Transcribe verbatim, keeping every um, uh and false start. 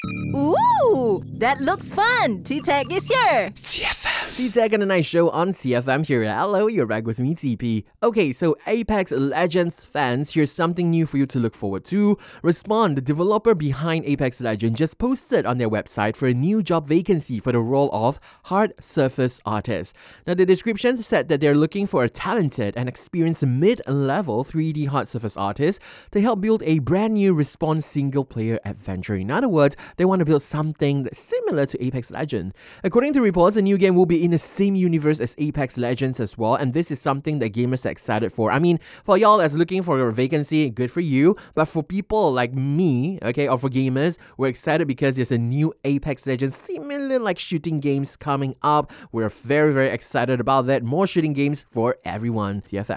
Ooh, that looks fun. T-Tech is here. T F M. T-Tech and a nice show on C F M here. Hello, you're back with me, T P. Okay, so Apex Legends fans, here's something new for you to look forward to. Respawn, the developer behind Apex Legends, just posted on their website for a new job vacancy for the role of hard surface artist. Now, the description said that they're looking for a talented and experienced mid-level three D hard surface artist to help build a brand new Respawn single-player adventure. In other words, they want to build something similar to Apex Legends. According to reports, the new game will be in the same universe as Apex Legends as well, and this is something that gamers are excited for. I mean, for y'all that's looking for a vacancy, good for you, but for people like me, okay, or for gamers, we're excited because there's a new Apex Legends similar like shooting games coming up. We're very, very excited about that. More shooting games for everyone. T F M.